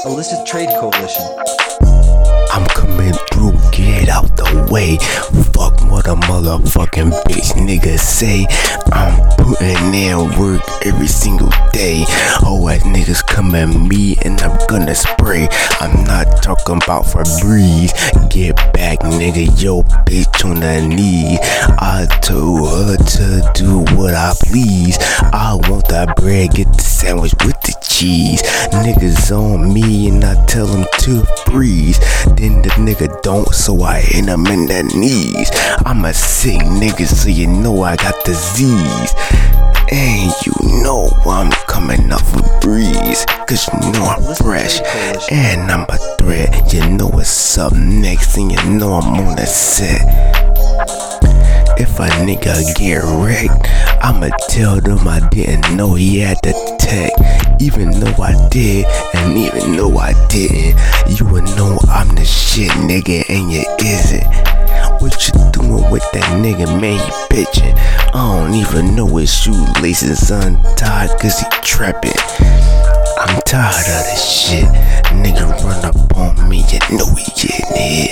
illicit trade coalition. I'm coming through, get out the way. Fuck what a motherfucking bitch nigga say. I'm putting in work every single day. Oh, as niggas come at me and I'm gonna spray. I'm not talking about Febreze. Get back, nigga, yo bitch on the knee. I told her to do what I please. I want that bread, get the sandwich with the cheese. Niggas on me and I tell them to freeze. Then the nigga don't, so I hit him in the knees. I'm a sick nigga, so you know I got the Z's. And you know I'm coming off a breeze, cause you know I'm fresh and I'm a threat. You know what's up next and you know I'm on the set. If a nigga get wrecked, I'ma tell them I didn't know he had the tech. Even though I did, and even though I didn't, you would know I'm the shit, nigga, and you isn't. What you doing with that nigga, man, you bitchin'? I don't even know his shoelaces untied, cause he trappin'. I'm tired of this shit. Nigga run up on me, you know he getting hit.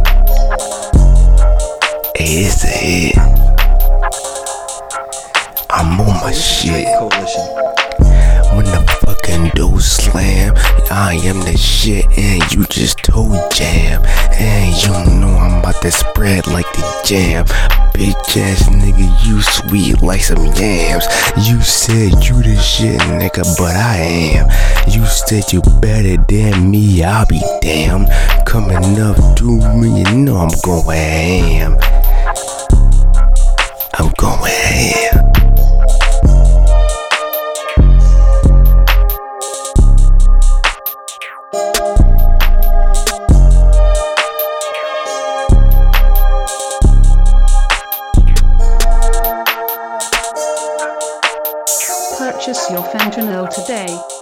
Hey, it's a hit. I'm on my shit. When the fucking door slam, I am the shit and you just toe jam. And you know I'm about to spread like the jam. Bitch ass nigga, you sweet like some yams. You said you the shit nigga, but I am. You said you better than me, I'll be damned. Coming up to me, you know I'm going ham. I'm going ham. Purchase your fentanyl today.